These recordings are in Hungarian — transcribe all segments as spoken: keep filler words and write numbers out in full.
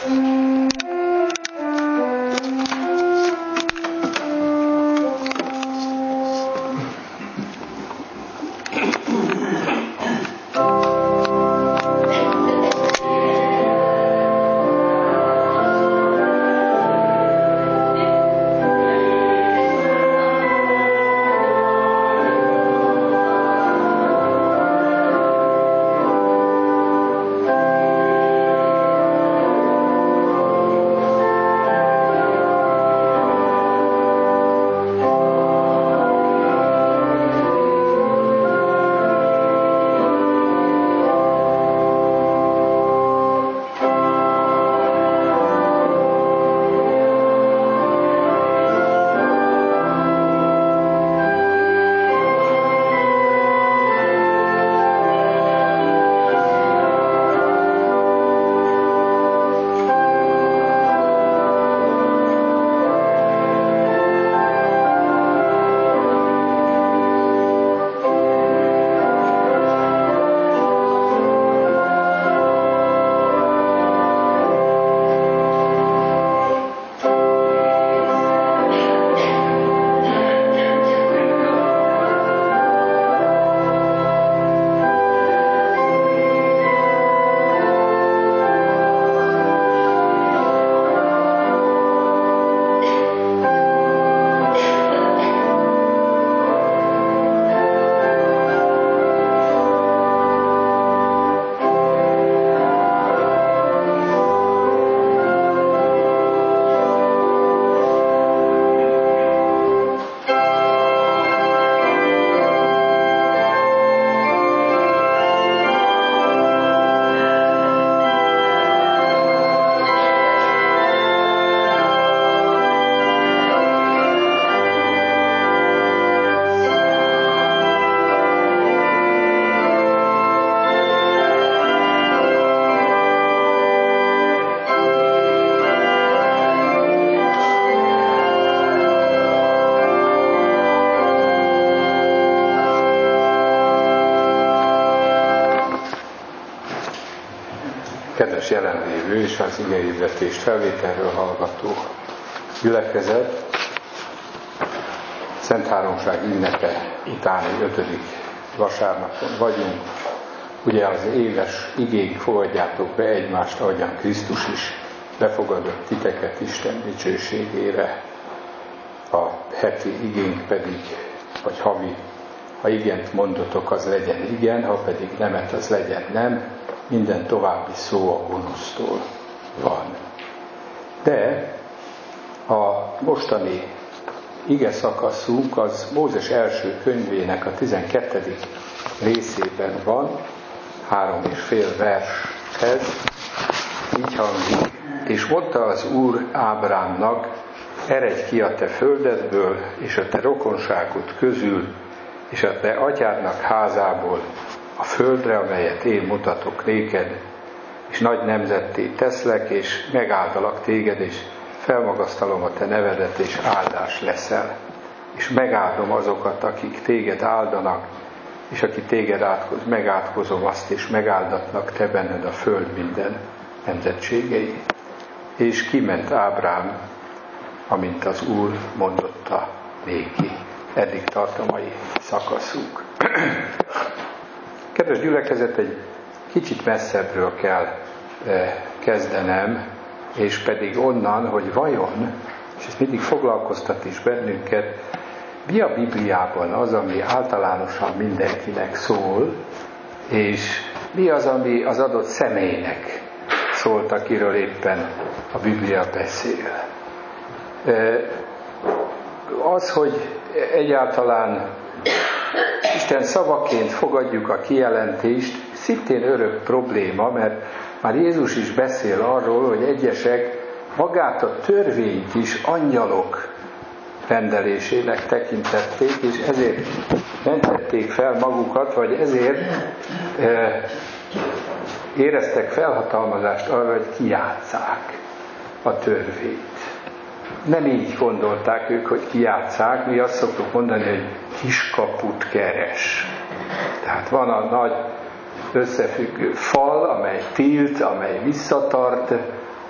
Kedves jelenlévő és az igehirdetést felvételről hallgató gyülekezet, Szent Háromság ünnepe utáni ötödik vasárnapon vagyunk. Ugye az éves igék fogadjátok be egymást, ahogyan Krisztus is befogadott titeket Isten dicsőségére. A heti igénk pedig, vagy havi, ha igent mondotok, az legyen igen, ha pedig nemet, az legyen nem. Minden további szó a gonosztól van. De a mostani ige szakaszunk az Mózes első könyvének a tizenkettedik részében van, három és fél vershez, így hangzik: és mondta az Úr Ábrámnak, eredj ki a te földedből, és a te rokonságod közül, és a te atyádnak házából, a földre, amelyet én mutatok néked, és nagy nemzetté teszlek, és megáldalak téged, és felmagasztalom a te nevedet, és áldás leszel. És megáldom azokat, akik téged áldanak, és aki téged átkoz, megátkozom azt, és megáldatnak te benned a föld minden nemzetségei. És kiment Ábrám, amint az Úr mondotta néki. Eddig tart a mai szakaszunk. Kedves gyülekezet, egy kicsit messzebbről kell kezdenem, és pedig onnan, hogy vajon, és ez mindig foglalkoztat is bennünket, mi a Bibliában az, ami általánosan mindenkinek szól, és mi az, ami az adott személynek szólt, akiről éppen a Biblia beszél. Az, hogy egyáltalán Isten szavaként fogadjuk a kijelentést, szintén örök probléma, mert már Jézus is beszél arról, hogy egyesek magát a törvényt is angyalok rendelésének tekintették, és ezért mentették fel magukat, vagy ezért e, éreztek felhatalmazást arra, hogy kijátsszák a törvényt. Nem így gondolták ők, hogy kijátsszák, mi azt szoktuk mondani, hogy kiskaput keres. Tehát van a nagy összefüggő fal, amely tilt, amely visszatart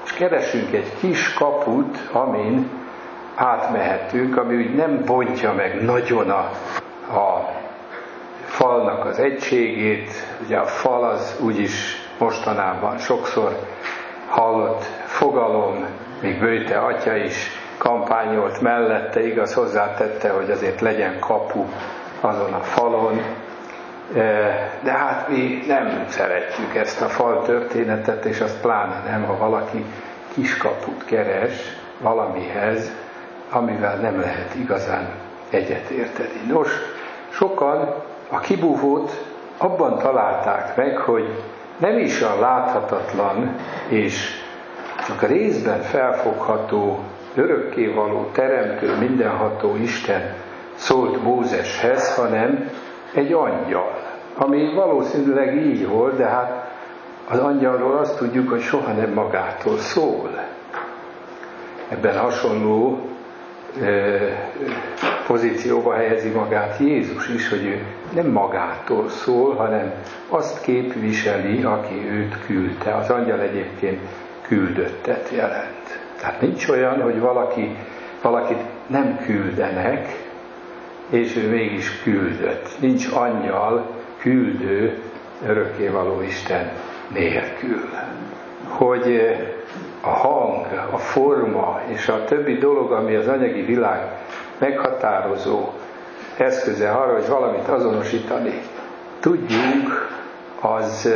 és keresünk egy kis kaput, amin átmehetünk, ami úgy nem bontja meg nagyon a, a falnak az egységét. Ugye a fal az úgyis mostanában sokszor hallott fogalom, még Böjte atya is kampányolt mellette, igaz, hozzátette, hogy azért legyen kapu azon a falon. De hát mi nem szeretjük ezt a fal történetet, és azt pláne nem, ha valaki kiskaput keres valamihez, amivel nem lehet igazán egyetérteni. Nos, sokan a kibúvót abban találták meg, hogy nem is a láthatatlan és csak a részben felfogható, örökkévaló, teremtő, mindenható Isten szólt Mózeshez, hanem egy angyal, ami valószínűleg így volt, de hát az angyalról azt tudjuk, hogy soha nem magától szól. Ebben hasonló ö, pozícióba helyezi magát Jézus is, hogy ő nem magától szól, hanem azt képviseli, aki őt küldte. Az angyal egyébként küldöttet jelent. Tehát nincs olyan, hogy valaki, valakit nem küldenek, és ő mégis küldött. Nincs angyal, küldő, örökkévaló Isten nélkül. Hogy a hang, a forma és a többi dolog, ami az anyagi világ meghatározó eszköze arra, hogy valamit azonosítani tudjunk, az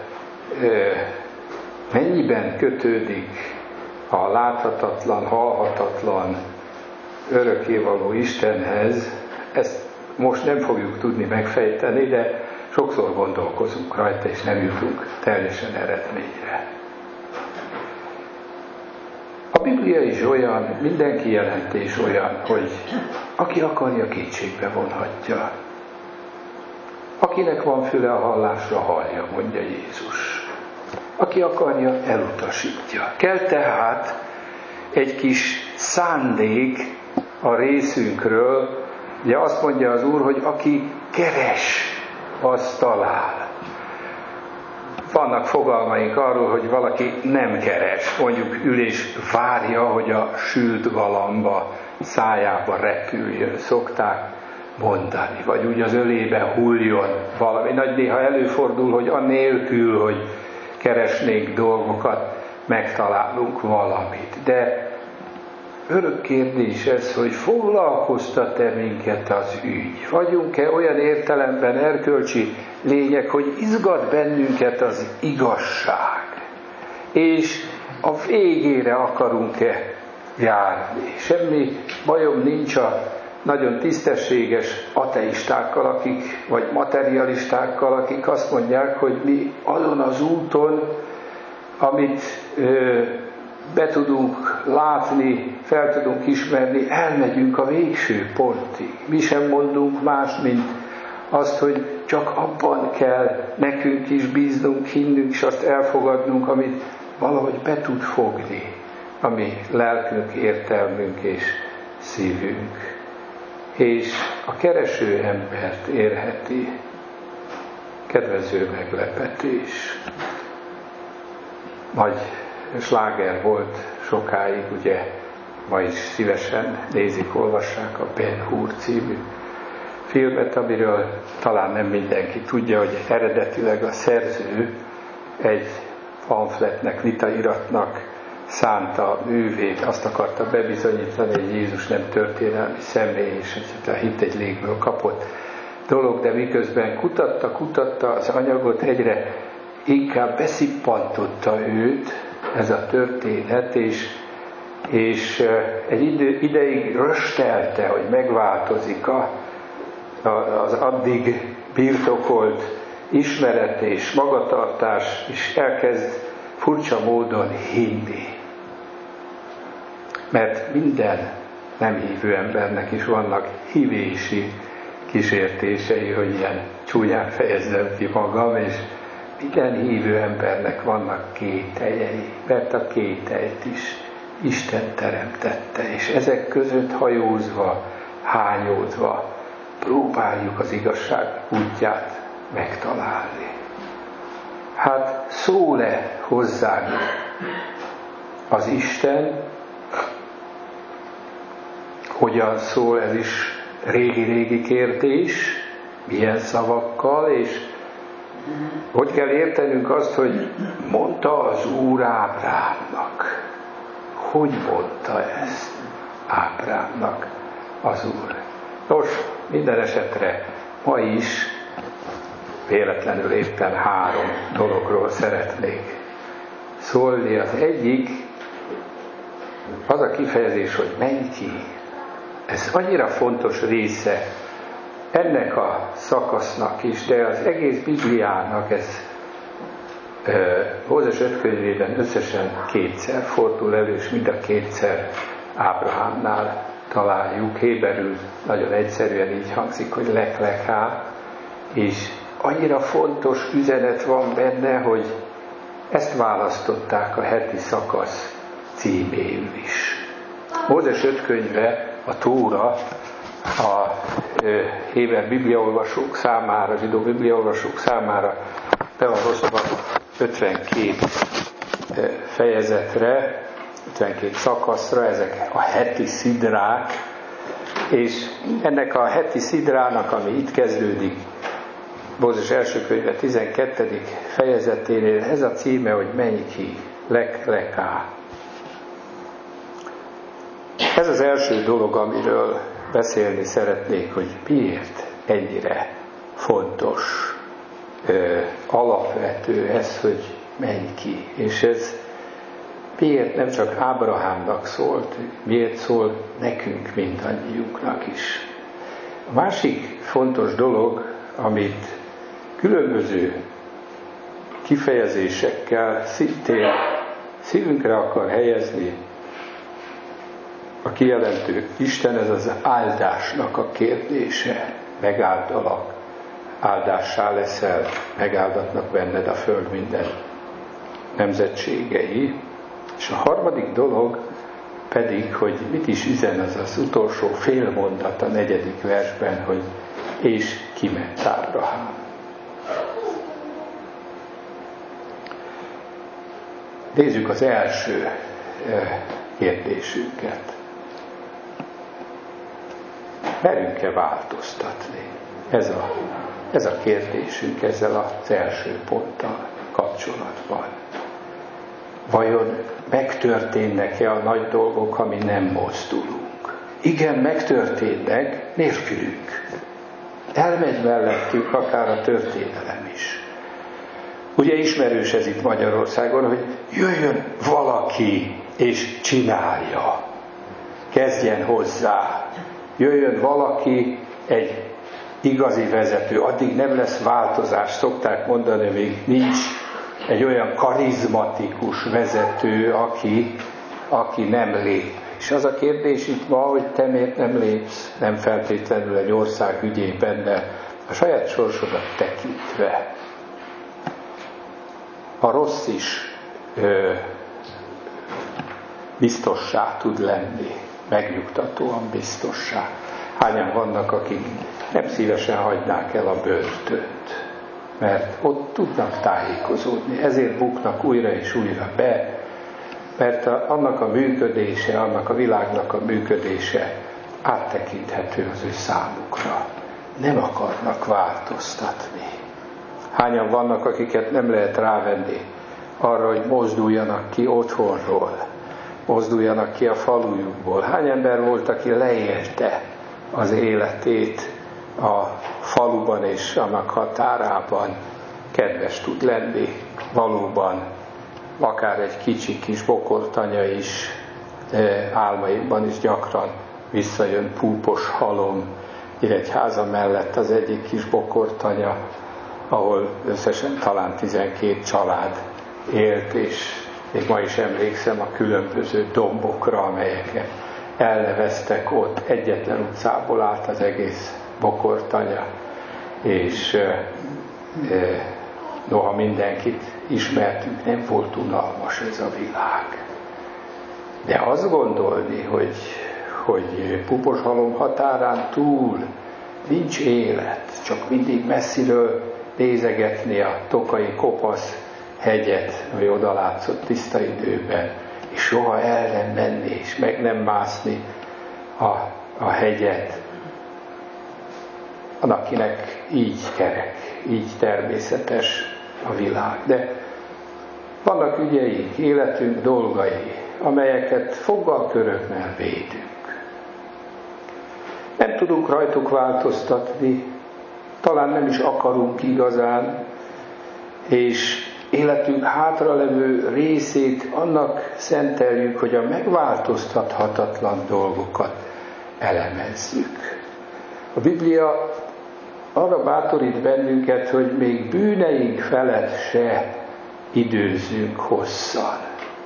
mennyiben kötődik a láthatatlan, hallhatatlan, örökkévaló Istenhez, ezt most nem fogjuk tudni megfejteni, de sokszor gondolkozunk rajta, és nem jutunk teljesen eredményre. A Biblia is olyan, minden kijelentés olyan, hogy aki akarja, kétségbe vonhatja. Akinek van füle a hallásra, hallja, mondja Jézus. Aki akarja, elutasítja. Kell tehát egy kis szándék a részünkről. Ugye azt mondja az Úr, hogy aki keres, az talál. Vannak fogalmaink arról, hogy valaki nem keres, mondjuk ül és várja, hogy a sült galamba szájába repüljön, szokták mondani, vagy úgy az ölébe hulljon valami. Nagy néha előfordul, hogy anélkül, hogy keresnénk dolgokat, megtalálunk valamit. De örök kérdés ez, hogy foglalkoztat-e minket az ügy? Vagyunk-e olyan értelemben erkölcsi lények, hogy izgat bennünket az igazság? És a végére akarunk-e járni? Semmi bajom nincs a nagyon tisztességes ateistákkal, akik, vagy materialistákkal, akik azt mondják, hogy mi azon az úton, amit ö, be tudunk látni, fel tudunk ismerni, elmegyünk a végső pontig. Mi sem mondunk más, mint azt, hogy csak abban kell nekünk is bíznunk, hinnünk, és azt elfogadnunk, amit valahogy be tud fogni, ami lelkünk, értelmünk és szívünk. És a kereső embert érheti kedvező meglepetés. Nagy sláger volt sokáig, ugye ma is szívesen nézik, olvassák a Ben Hur című filmet, amiről talán nem mindenki tudja, hogy eredetileg a szerző egy pamfletnek, vitairatnak szánta művét, azt akarta bebizonyítani, hogy Jézus nem történelmi személy, és hogy a hit egy légből kapott dolog, de miközben kutatta, kutatta az anyagot, egyre inkább beszippantotta őt ez a történet, és, és egy idő, ideig röstelte, hogy megváltozik a, a, az addig birtokolt ismeret és magatartás, és elkezd furcsa módon hinni. Mert minden nem hívő embernek is vannak hívési kísértései, hogy ilyen csúnyán fejezzem ki magam, és minden hívő embernek vannak kételjei, mert a kételyt is Isten teremtette, és ezek között hajózva, hányódva próbáljuk az igazság útját megtalálni. Hát szól-e hozzánk az Isten hogyan szól, ez is régi-régi kérdés, milyen szavakkal, és hogy kell értenünk azt, hogy mondta az Úr Ábrámnak. Hogy mondta ezt Ábrámnak az Úr? Nos, minden esetre ma is véletlenül éppen három dologról szeretnék szólni. Az egyik az a kifejezés, hogy menj ki. Ez annyira fontos része ennek a szakasznak is, de az egész Bibliának ez Mózes öt könyvében összesen kétszer fordul elő, és mind a kétszer Ábrahámnál találjuk. Héberül nagyon egyszerűen így hangzik, hogy lek leká, és annyira fontos üzenet van benne, hogy ezt választották a heti szakasz címéül is. Mózes öt könyve, a Tóra, a héber bibliaolvasók számára, zsidó bibliaolvasók számára be van osztva ötvenkét fejezetre, ötvenkét szakaszra, ezek a heti szidrák, és ennek a heti szidrának, ami itt kezdődik, Mózes első könyve tizenkettedik fejezeténél, ez a címe, hogy menj ki, lek leká. Ez az első dolog, amiről beszélni szeretnék, hogy miért ennyire fontos, ö, alapvető ez, hogy menj ki. És ez miért nem csak Ábrahámnak szólt, miért szól nekünk mindannyiunknak is. A másik fontos dolog, amit különböző kifejezésekkel szintén szívünkre akar helyezni a kijelentő Isten, ez az áldásnak a kérdése. Megáldalak, áldássá leszel, megáldatnak benned a föld minden nemzetségei. És a harmadik dolog pedig, hogy mit is üzen az az utolsó fél mondat a negyedik versben, hogy és kiment Ábrahám. Nézzük az első kérdésünket. Merünk-e változtatni? Ez a, ez a kérdésünk ezzel az első ponttal kapcsolatban. Vajon megtörténnek-e a nagy dolgok, ami nem mozdulunk? Igen, megtörténnek nélkülünk. Elmegy mellettünk akár a történelem is. Ugye ismerős ez itt Magyarországon, hogy jöjjön valaki és csinálja. Kezdjen hozzá. Jöjjön valaki, egy igazi vezető. Addig nem lesz változás, szokták mondani, még nincs egy olyan karizmatikus vezető, aki, aki nem lép. És az a kérdés itt ma, hogy te miért nem lépsz, nem feltétlenül egy ország ügyében, de a saját sorsodat tekintve. A rossz is ö, biztossá tud lenni, megnyugtatóan biztossá. Hányan vannak, akik nem szívesen hagynák el a börtönt, mert ott tudnak tájékozódni, ezért buknak újra és újra be, mert a, annak a működése, annak a világnak a működése áttekinthető az ő számukra. Nem akarnak változtatni. Hányan vannak, akiket nem lehet rávenni arra, hogy mozduljanak ki otthonról, mozduljanak ki a falujukból. Hány ember volt, aki leélte az életét a faluban és annak határában? Kedves tud lenni valóban, akár egy kicsi kis bokortanya is, álmaimban is gyakran visszajön púpos halom Nyíregyháza mellett az egyik kis bokortanya, ahol összesen talán tizenkét család élt, és még ma is emlékszem a különböző dombokra, amelyeket elneveztek ott. Egyetlen utcából állt az egész bokortanya, és e, e, noha mindenkit ismertünk, nem volt unalmas ez a világ. De azt gondolni, hogy, hogy Puposhalom határán túl nincs élet, csak mindig messziről nézegetni a Tokai kopasz hegyet, ami oda látszott tiszta időben, és soha el nem menni, és meg nem mászni a, a hegyet. Van, akinek így kerek, így természetes a világ. De vannak ügyeink, életünk dolgai, amelyeket foggal körömmel védünk. Nem tudunk rajtuk változtatni, talán nem is akarunk igazán, és életünk hátralevő részét annak szenteljük, hogy a megváltoztathatatlan dolgokat elemezzük. A Biblia arra bátorít bennünket, hogy még bűneink felett se időzzünk hosszan.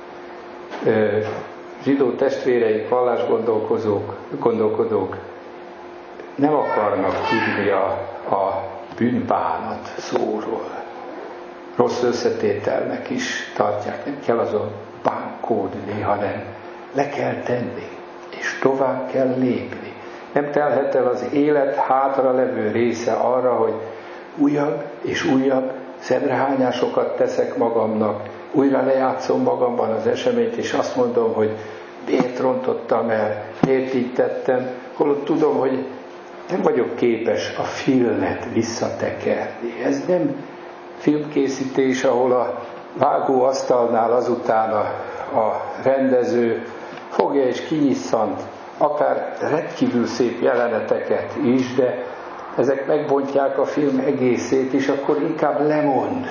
Zsidó testvéreink, vallásgondolkozók, gondolkodók nem akarnak tudni a, a bűnbánat szóról. Rossz összetételnek is tartják, nem kell azon bánkódni, hanem le kell tenni, és tovább kell lépni. Nem telhet el az élet hátra levő része arra, hogy újabb és újabb szemrehányásokat teszek magamnak, újra lejátszom magamban az eseményt, és azt mondom, hogy miért rontottam el, miért így tettem, holott tudom, hogy nem vagyok képes a filmet visszatekerni. Ez nem filmkészítés, ahol a vágóasztalnál azután a, a rendező fogja és kinyisszant akár rendkívül szép jeleneteket is, de ezek megbontják a film egészét, és akkor inkább lemond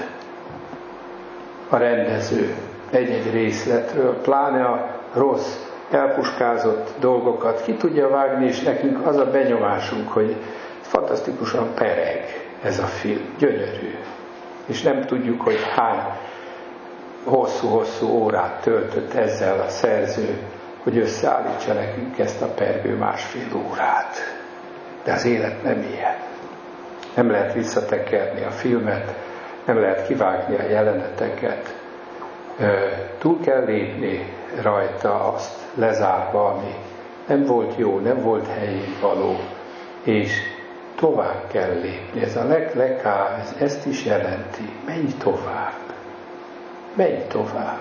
a rendező egy-egy részletről, pláne a rossz, elpuskázott dolgokat ki tudja vágni, és nekünk az a benyomásunk, hogy fantasztikusan pereg ez a film, gyönyörű. És nem tudjuk, hogy hány hosszú-hosszú órát töltött ezzel a szerző, hogy összeállítsa nekünk ezt a pergő másfél órát. De az élet nem ilyen. Nem lehet visszatekerni a filmet, nem lehet kivágni a jeleneteket. Túl kell lépni rajta, azt lezárva, ami nem volt jó, nem volt helyén való, és tovább kell lépni. Ez a leg-leká, ez ezt is jelenti. Menj tovább. Menj tovább.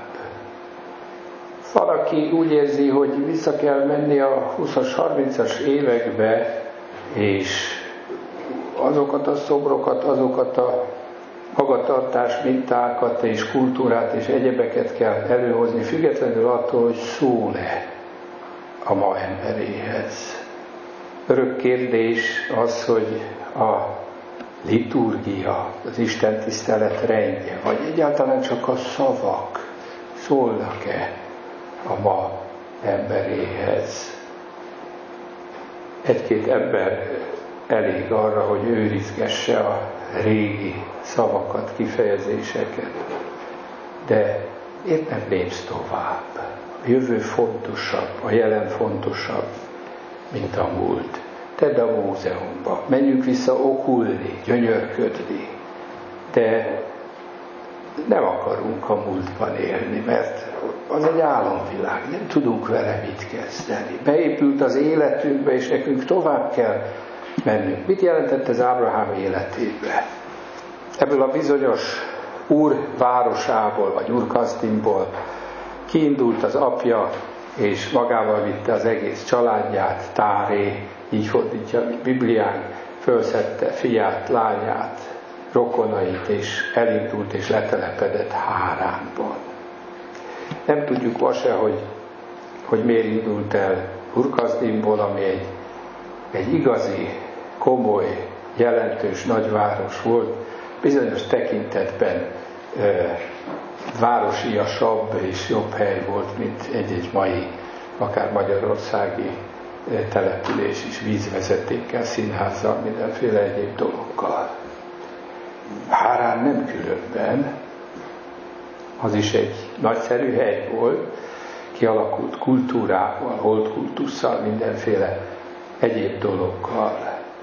Van, aki úgy érzi, hogy vissza kell menni a húszas, harmincas évekbe, és azokat a szobrokat, azokat a magatartás mintákat és kultúrát és egyebeket kell előhozni, függetlenül attól, hogy szól-e a ma emberéhez. Örök kérdés az, hogy a liturgia, az Isten tisztelet rendje, vagy egyáltalán csak a szavak szólnak-e a ma emberéhez. Egy-két ember elég arra, hogy őrizgesse a régi szavakat, kifejezéseket. De miért nem lépsz tovább? A jövő fontosabb, a jelen fontosabb, mint a múlt. Tedd a múzeumba, menjünk vissza okulni, gyönyörködni, de nem akarunk a múltban élni, mert az egy álomvilág, nem tudunk vele mit kezdeni. Beépült az életünkbe, és nekünk tovább kell mennünk. Mit jelentett ez Ábrahám életébe? Ebből a bizonyos Úr városából, vagy Úr Kasdimból kiindult az apja, és magával vitte az egész családját, Táré, így fordítja a Biblián, fölszedte fiát, lányát, rokonait, és elindult és letelepedett Háránban. Nem tudjuk ma se, hogy, hogy miért indult el Úr Kasdimból, ami egy, egy igazi, komoly, jelentős nagyváros volt, bizonyos tekintetben e, városiasabb és jobb hely volt, mint egy-egy mai, akár magyarországi e, település is, vízvezetékkel, színházzal, mindenféle egyéb dologgal. Hárán nem különben, az is egy nagyszerű hely volt, kialakult kultúrával, holdkultusszal, mindenféle egyéb dologgal.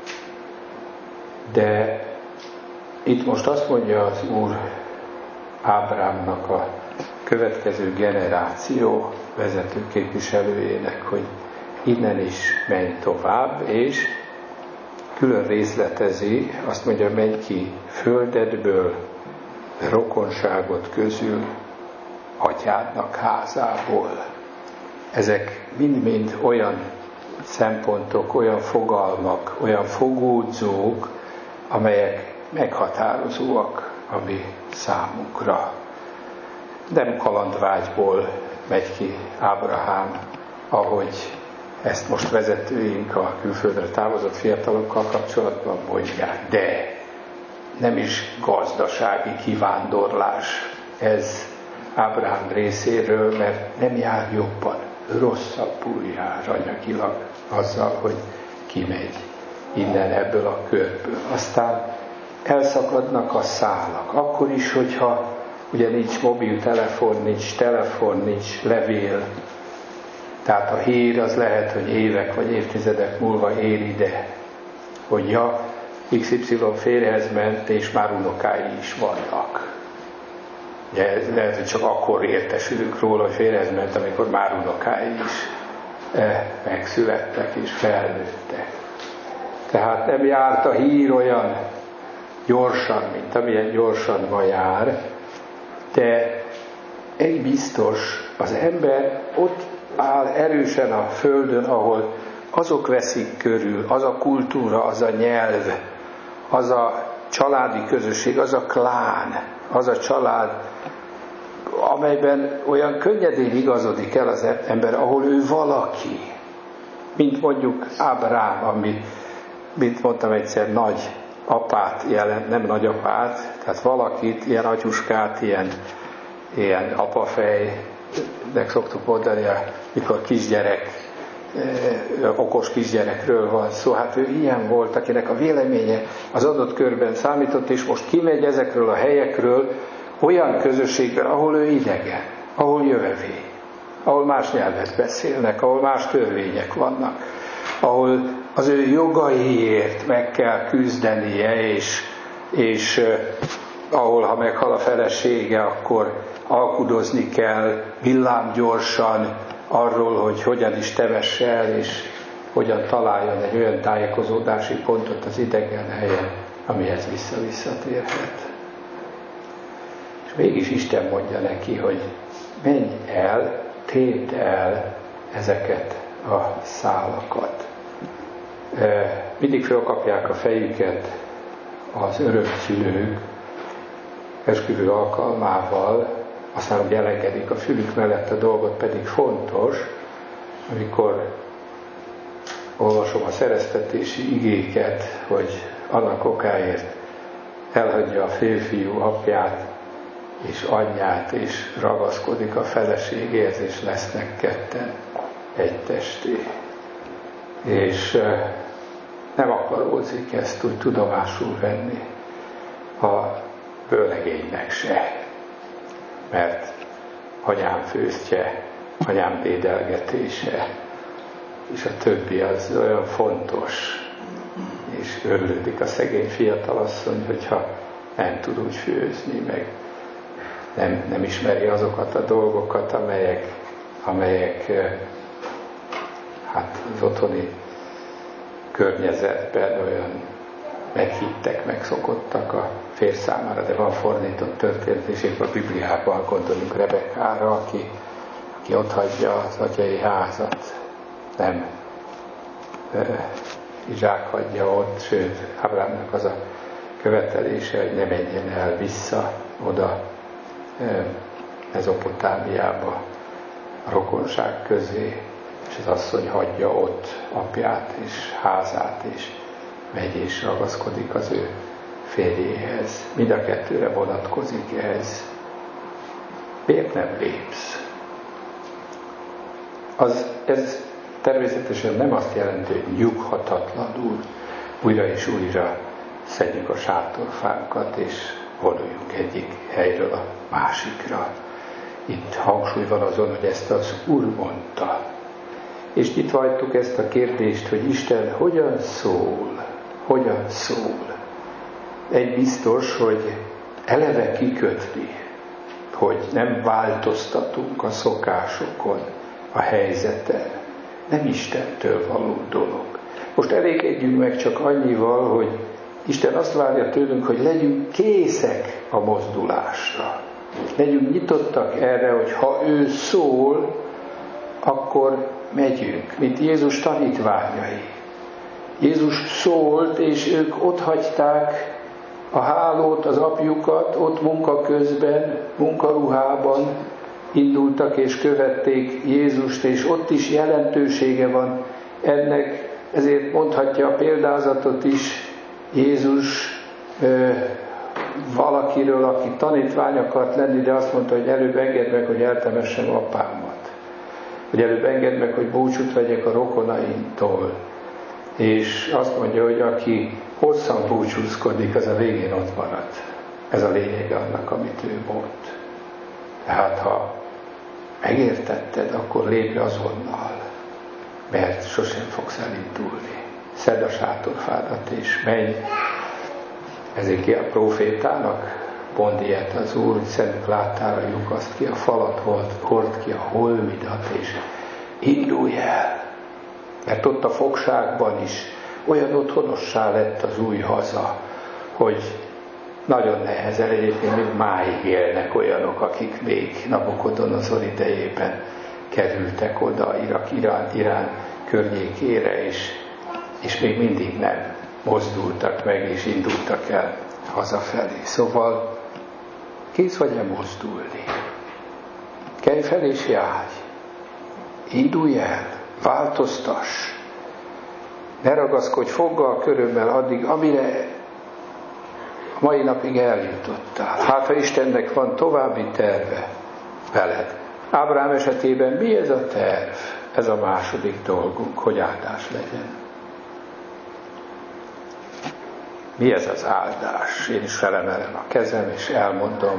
De itt most azt mondja az Úr Ábrámnak a következő generáció vezető képviselőjének, hogy innen is menj tovább, és külön részletezi, azt mondja, menj ki földedből, rokonságot közül, atyádnak házából. Ezek mind-mind olyan szempontok, olyan fogalmak, olyan fogódzók, amelyek meghatározóak a mi számunkra. Nem kalandvágyból megy ki Ábrahám, ahogy ezt most vezetőink a külföldre távozott fiatalokkal kapcsolatban mondják, de nem is gazdasági kivándorlás ez Ábrahám részéről, mert nem jár jobban, rosszabbul jár anyagilag azzal, hogy kimegy innen ebből a körből. Aztán elszakadnak a szálak. Akkor is, hogyha ugye nincs mobiltelefon, nincs telefon, nincs levél, tehát a hír az lehet, hogy évek vagy évtizedek múlva ér ide, hogy ja, iksz ipszilon férjhez ment, és már unokái is vannak. Ugye, lehet, hogy csak akkor értesülünk róla, hogy férjhez ment, amikor már unokái is eh, megszülettek és felnőttek. Tehát nem járt a hír olyan gyorsan, mint amilyen gyorsan ma jár, de egy biztos, az ember ott áll erősen a földön, ahol azok veszik körül, az a kultúra, az a nyelv, az a családi közösség, az a klán, az a család, amelyben olyan könnyedén igazodik el az ember, ahol ő valaki, mint mondjuk Ábrám, ami, mint mondtam egyszer, nagy apát jelent, nem nagyapát, tehát valakit, ilyen atyuskát, ilyen, ilyen apafejnek szoktuk mondani, mikor kisgyerek, okos kisgyerekről van szó. Hát ő ilyen volt, akinek a véleménye az adott körben számított, és most kimegy ezekről a helyekről olyan közösségben, ahol ő idegen, ahol jövevény, ahol más nyelvet beszélnek, ahol más törvények vannak, ahol az ő jogaiért meg kell küzdenie, és, és eh, ahol, ha meghal a felesége, akkor alkudozni kell villámgyorsan arról, hogy hogyan is temesse el, és hogyan találjon egy olyan tájékozódási pontot az idegen helyen, amihez vissza-visszatérhet. És mégis Isten mondja neki, hogy menj el, tépd el ezeket a szálakat. Mindig felkapják a fejüket az örökszülők esküvő alkalmával, aztán úgy elengedik a fülük mellett a dolgot, pedig fontos, amikor olvasom a szereztetési igéket, hogy annak okáért elhagyja a férfiú apját és anyját, és ragaszkodik a feleségéhez, és lesznek ketten egy testé. És nem akarózik ezt úgy tudomásul venni a vőlegénynek se, mert anyám főztje, anyám dédelgetése, és a többi az olyan fontos, és örülődik a szegény fiatalasszony, hogyha nem tud úgy főzni, meg nem, nem ismeri azokat a dolgokat, amelyek, amelyek hát az otthoni környezetben olyan meghittek, megszokottak a férj számára, de van fordított történet, és épp a Bibliában gondolunk Rebekkára, aki, aki ott hagyja az atyai házat, nem e, Izsák hagyja ott, sőt, Ábrámnak az a követelése, hogy ne menjen el vissza oda e, Mezopotámiába, a rokonság közé, és az asszony hagyja ott apját és házát, és megy és ragaszkodik az ő férjéhez. Mind a kettőre vonatkozik ez. Miért nem lépsz? Az, ez természetesen nem azt jelenti, hogy nyughatatlanul újra és újra szedjük a sátorfánkat, és vonuljunk egyik helyről a másikra. Itt hangsúly van azon, hogy ezt az Úr mondta. És nyitva hagytuk ezt a kérdést, hogy Isten hogyan szól, hogyan szól. Egy biztos, hogy eleve kikötni, hogy nem változtatunk a szokásokon, a helyzeten. Nem Istentől való dolog. Most elégedjünk meg csak annyival, hogy Isten azt várja tőlünk, hogy legyünk készek a mozdulásra. Legyünk nyitottak erre, hogy ha ő szól, akkor megyünk, mint Jézus tanítványai. Jézus szólt, és ők ott hagyták a hálót, az apjukat, ott munka közben, munkaruhában indultak és követték Jézust, és ott is jelentősége van ennek, ezért mondhatja a példázatot is Jézus ö, valakiről, aki tanítvány akart lenni, de azt mondta, hogy előbb engedd meg, hogy eltemessem apámat. Hogy előbb engedd meg, hogy búcsút vegyek a rokonaimtól. És azt mondja, hogy aki hosszan búcsúzkodik, az a végén ott marad. Ez a lényege annak, amit ő mond. Tehát ha megértetted, akkor lépj azonnal, mert sosem fogsz elindulni. Szedd a sátorfádat és menj. Ezékiel prófétának mond ilyet az Úr, hogy szemük láttára lyukaszt ki a falat, hord ki a holmidat, és indulj el. Mert ott a fogságban is olyan otthonossá lett az új haza, hogy nagyon nehezen, egyébként még máig élnek olyanok, akik még Nabukodonozor idejében kerültek oda Irak, Irán, Irán környékére, és, és még mindig nem mozdultak meg, és indultak el hazafelé. Szóval kész vagy elmozdulni. Kelj fel és járj. Indulj el, változtass. Ne ragaszkodj foggal, körömmel addig, amire a mai napig eljutottál. Hát, ha Istennek van további terve veled. Ábrahám esetében mi ez a terv? Ez a második dolgunk, hogy áldás legyen. Mi ez az áldás? Én is felemelem a kezem, és elmondom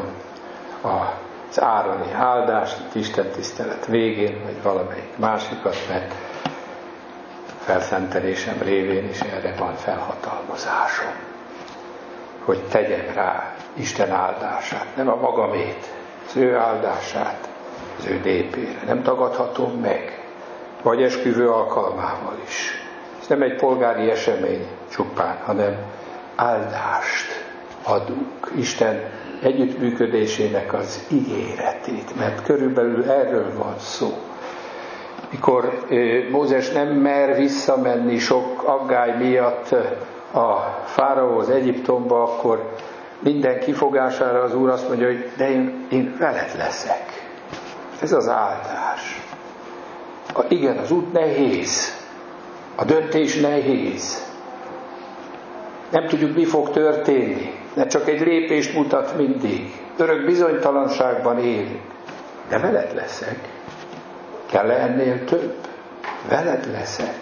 az ároni áldást, Isten tisztelet végén, vagy valamelyik másikat, mert felszentelésem révén is erre van felhatalmazásom, hogy tegyem rá Isten áldását, nem a magamét, az ő áldását, az ő népére. Nem tagadhatom meg, vagy esküvő alkalmával is. Ez nem egy polgári esemény csupán, hanem áldást adunk. Isten együttműködésének az ígéretét, mert körülbelül erről van szó. Mikor Mózes nem mer visszamenni sok aggály miatt a fáraóhoz, Egyiptomba, akkor minden kifogására az Úr azt mondja, hogy de én, én veled leszek. Ez az áldás. A, igen, az út nehéz. A döntés nehéz. Nem tudjuk, mi fog történni. De csak egy lépést mutat mindig. Örök bizonytalanságban élünk. De veled leszek. Kell-e ennél több? Veled leszek.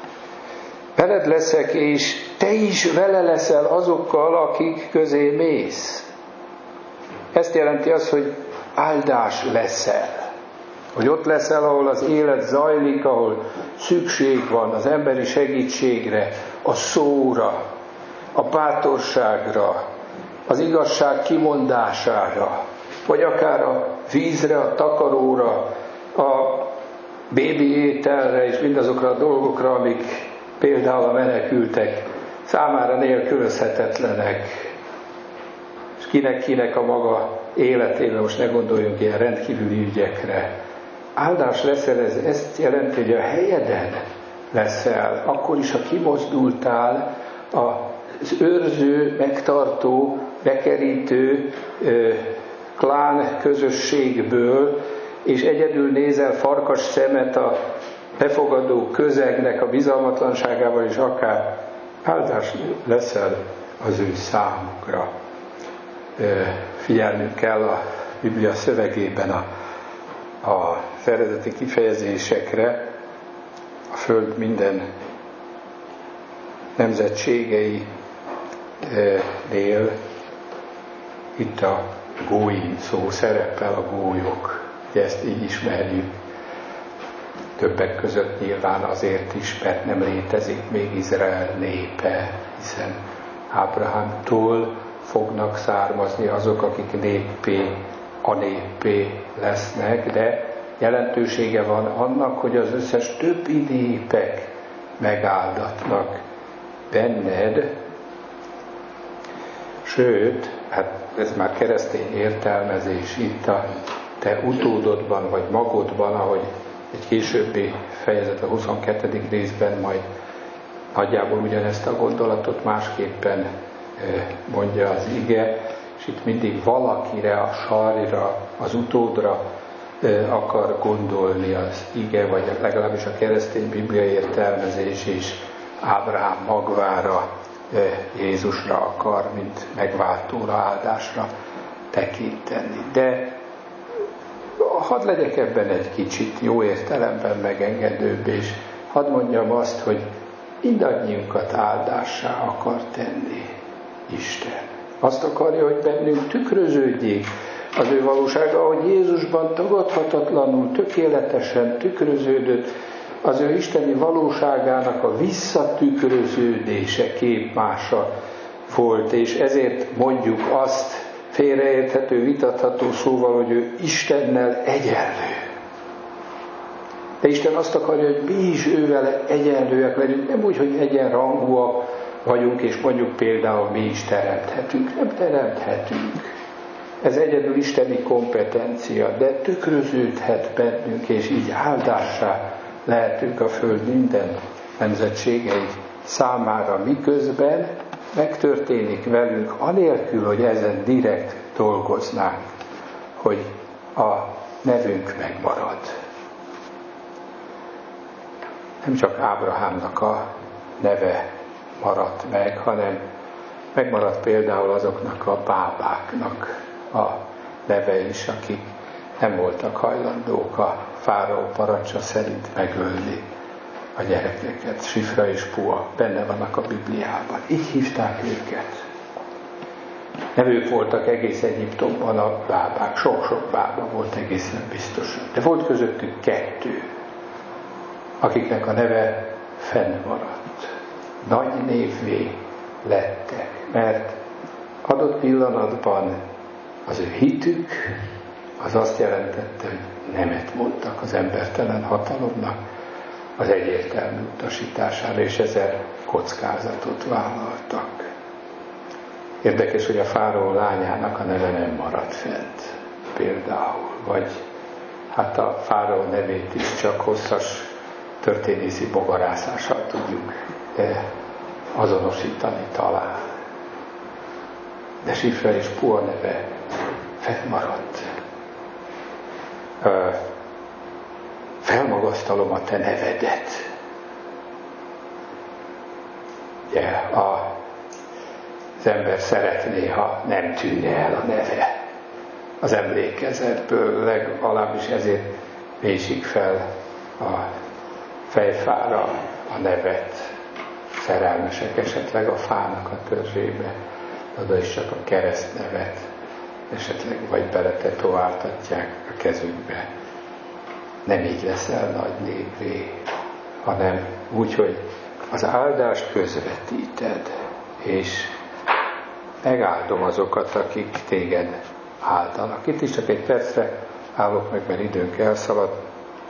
Veled leszek, és te is vele leszel azokkal, akik közé mész. Ezt jelenti az, hogy áldás leszel. Hogy ott leszel, ahol az élet zajlik, ahol szükség van az emberi segítségre, a szóra, a bátorságra, az igazság kimondására, vagy akár a vízre, a takaróra, a bébi ételre és mindazokra a dolgokra, amik például a menekültek számára nélkülözhetetlenek. És kinek-kinek a maga életében, most ne gondoljunk ilyen rendkívüli ügyekre. Áldás leszel, ez ezt jelenti, hogy a helyeden leszel, akkor is, ha kimozdultál az őrző, megtartó, bekerítő ö, klán közösségből, és egyedül nézel farkas szemet a befogadó közegnek a bizalmatlanságával, és akár áldás leszel az ő számukra. Figyelnünk kell a Biblia szövegében a, a eredeti kifejezésekre, a föld minden nemzetségeinél. Itt a góim szó szerepel, a gólyok. Ugye ezt így ismerjük. Többek között nyilván azért is, mert nem létezik még Izrael népe, hiszen Ábrahámtól fognak származni azok, akik néppé, a néppé lesznek, de jelentősége van annak, hogy az összes többi népek megáldatnak benned, sőt, hát ez már keresztény értelmezés itt a te utódodban, vagy magodban, ahogy egy későbbi fejezet a huszonkettedik részben majd nagyjából ugyanezt a gondolatot másképpen mondja az ige, és itt mindig valakire, a sarira, az utódra akar gondolni az ige, vagy legalábbis a keresztény biblia értelmezés is Ábrahám magvára, Jézusra akar, mint megváltóra, áldásra tekinteni. De hadd legyek ebben egy kicsit jó értelemben megengedőbb, és hadd mondjam azt, hogy mindannyiunkat áldássá akar tenni Isten. Azt akarja, hogy bennünk tükröződjék az ő valósága, ahogy Jézusban tagadhatatlanul, tökéletesen tükröződött az ő isteni valóságának a visszatükröződése, képmása volt, és ezért mondjuk azt félreérthető, vitatható szóval, hogy ő Istennel egyenlő. De Isten azt akarja, hogy mi is ővele egyenlőek legyünk, nem úgy, hogy egyenrangúak vagyunk, és mondjuk például mi is teremthetünk. Nem teremthetünk. Ez egyedül isteni kompetencia, de tükröződhet bennünk, és így áldássá lehetünk a föld minden nemzetségei számára, miközben megtörténik velünk, anélkül, hogy ezen direkt dolgoznánk, hogy a nevünk megmarad. Nem csak Ábrahámnak a neve maradt meg, hanem megmaradt például azoknak a bábáknak a neve is, akik nem voltak hajlandók a fáraó parancsa szerint megölni a gyerekeket. Sifra és Pua benne vannak a Bibliában. Így hívták őket. Nevük voltak egész Egyiptomban a bábák. Sok-sok bába volt egészen biztosan. De volt közöttük kettő, akiknek a neve fennmaradt. Nagy névvé lettek, mert adott pillanatban az ő hitük az azt jelentette, hogy nemet mondtak az embertelen hatalomnak az egyértelmű utasítására, és ezzel kockázatot vállaltak. Érdekes, hogy a fáraó lányának a neve nem maradt fent, például, vagy hát a fáraó nevét is csak hosszas történészi bogarászással tudjuk azonosítani talán. De Sifra és Pua neve fennmaradt. Felmagasztalom a te nevedet. Ugye, a, az ember szeretné, ha nem tűnne el a neve az emlékezetből, legalábbis ezért vésik fel a fejfára a nevet. Szerelmesek esetleg a fának a törzsébe, oda is csak a keresztnevet esetleg vagy beletetováltatják a kezükbe. Nem így leszel nagy névvé, hanem úgy, hogy az áldást közvetíted, és megáldom azokat, akik téged áldanak. Itt is csak egy percre állok meg, mert időnk elszalad.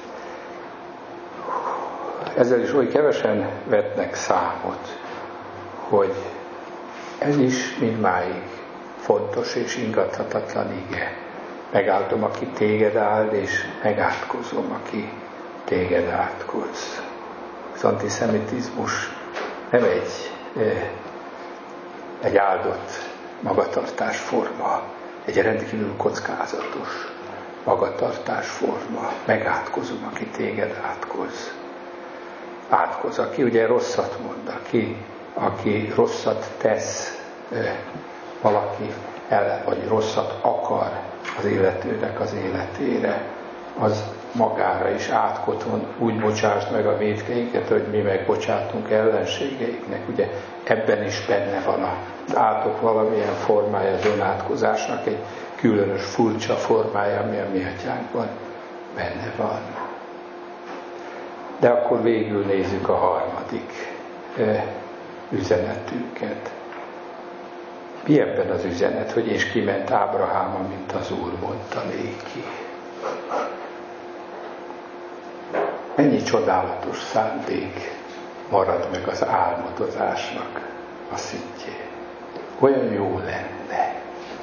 Ezzel is oly kevesen vetnek számot, hogy ez is mindmáig fontos és ingathatatlan ige. Megáldom, aki téged áld, és megátkozom, aki téged átkoz. Az antiszemitizmus nem egy, egy áldott magatartásforma, egy rendkívül kockázatos magatartásforma. Megátkozom, aki téged átkoz. Átkoz, aki ugye rosszat mond, aki, aki rosszat tesz valaki ellen, vagy rosszat akar az illetőnek az életére, az magára is átkoton, úgy bocsásd meg a vétkeinket, hogy mi megbocsátunk ellenségeiknek. Ugye ebben is benne van az átok valamilyen formája, az önátkozásnak egy különös, furcsa formája, ami a mi atyánkban benne van. De akkor végül nézzük a harmadik üzenetünket. Mi ebben az üzenet, hogy és kiment Ábraháma, mint az Úr mondta néki? Mennyi csodálatos szándék marad meg az álmodozásnak a szintjén. Olyan jó lenne,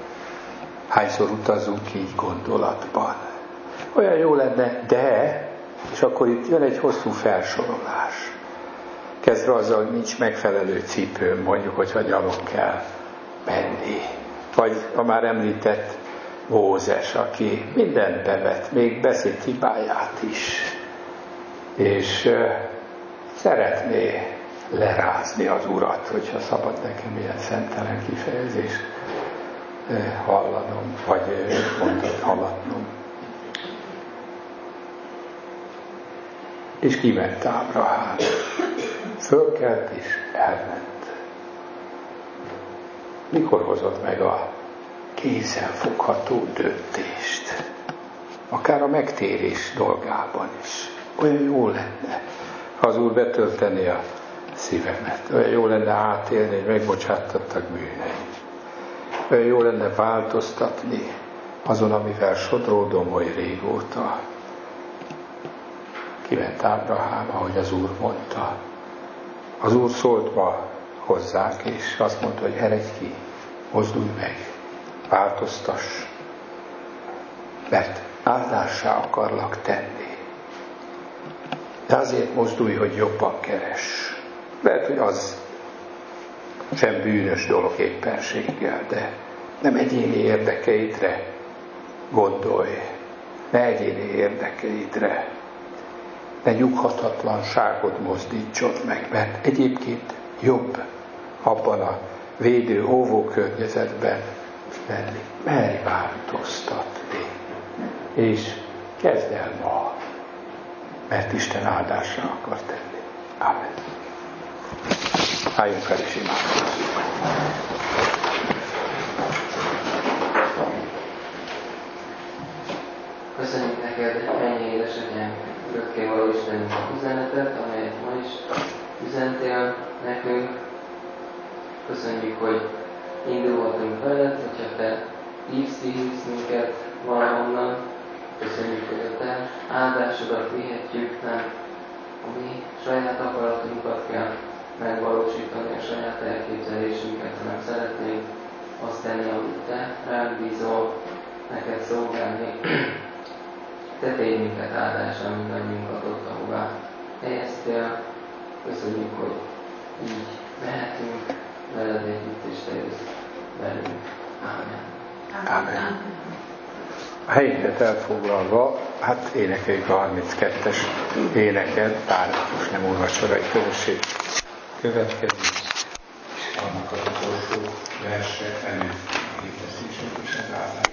Hányszor utazunk így gondolatban. Olyan jó lenne, de, és akkor itt jön egy hosszú felsorolás. Kezdve azzal, hogy nincs megfelelő cipőm, mondjuk, hogyha gyalog kell menni. Vagy a már említett Mózes, aki mindent bevet, még beszéd hibáját is. És uh, szeretné lerázni az Urat, hogyha szabad nekem ilyen szemtelen kifejezést uh, hallanom, vagy uh, mondani, hallatnom. És kiment Ábrahám. Fölkelt és elment. Mikor hozott meg a kézzelfogható döntést? Akár a megtérés dolgában is. Olyan jó lenne, ha az Úr betölteni a szívemet. Olyan jó lenne átélni, hogy megbocsáttattak bűneim. Olyan jó lenne változtatni azon, amivel sodródom oly régóta. Kiment Ábrahám, ahogy az Úr mondta. Az Úr szólt ma hozzánk, és azt mondta, hogy eredj ki, mozdulj meg, változtass, mert áldássá akarlak tenni. De azért mozdulj, hogy jobban keres. Lehet, hogy az sem bűnös dolog éppenséggel, de nem egyéni érdekeidre gondolj, ne egyéni érdekeidre. Ne nyughatatlanságod mozdítsod meg, mert egyébként jobb abban a védő, óvó környezetben lenni. Merj változtatni. És kezd el ma, mert Isten áldásra akar tenni. Amen. Álljunk fel és imádkozzunk. Köszönjük neked, ennyi édesatyánk, örökkévaló Istenünk a üzenetet, amelyet ma is üzentél nekünk. Köszönjük, hogy indulhatunk veled, hogyha te hívsz, hívsz minket valahonnan. Köszönjük, hogy a te áldásodat vihetjük, nem a mi saját akaratunkat kell megvalósítani, a saját elképzelésünket, hanem szeretnénk azt tenni, amit te ránk bízol, neked szolgálni. Te tégy minket áldásra, mindannyiunkat ott, ahová helyeztél. Köszönjük, hogy így mehetünk veled együtt, és te jössz velünk. Ámen. Ámen. A helyünket elfoglalva, hát énekeljük a harminckettes éneket, bár most nem úrvacsorai közösség következik, és annak az utolsó verse előtt képesztésünk is az állásra.